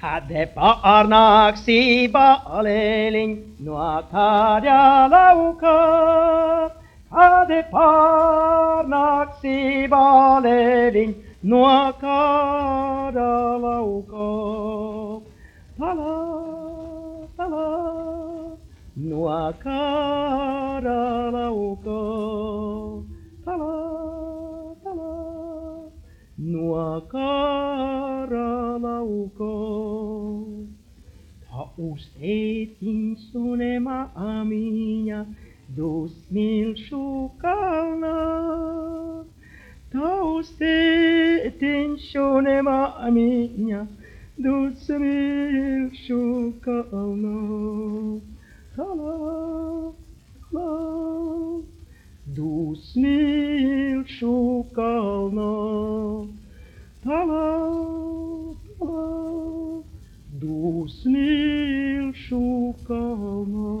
Hade pārnāk sībalēliņ no kādā laukā. Hade pārnāk sībalēliņ no kādā laukā. Talā, talā, no kādā laukā. Talā, talā, no kādā laukā. Tā uz tētiņš un māmiņa dusmilšu kalnā. Tā uz tētiņš un māmiņa dusmilšu kalnā. Talā, talā, dusmilšu kalnā. Talā, talā, dusmilšu kalnā.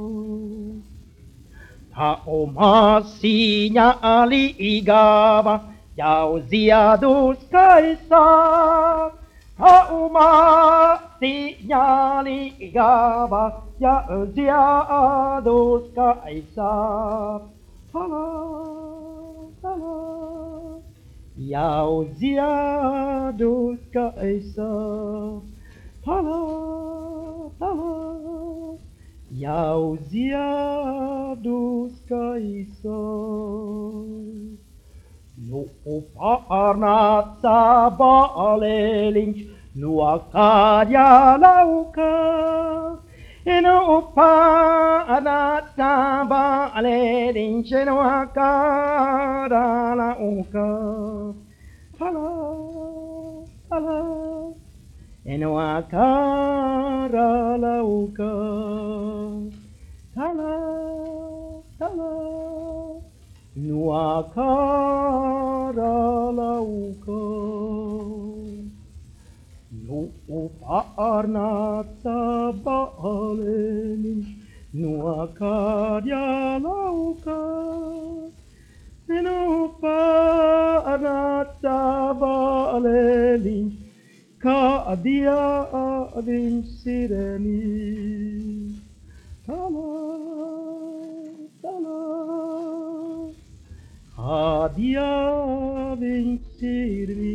Tā māsiņa līgava jau ziedus kaisā. Tā māsiņa līgava jau ziedus kaisā. Talā, talā, jau ziedus kaisā. Talā, talā, jau ziedus kaisā. Nu pārnāca balēliņš no kādā laukā. Nu pārnāca balēliņš no kādā laukā. Talā, talā, no kādā laukā. Talā, talā, no kādā laukā. Nu pārnāca balēliņš no kādā laukā. Nu pārnāca balēliņš, kādījā viņš sirenī. Talā, talā, kādījā viņš sirenī.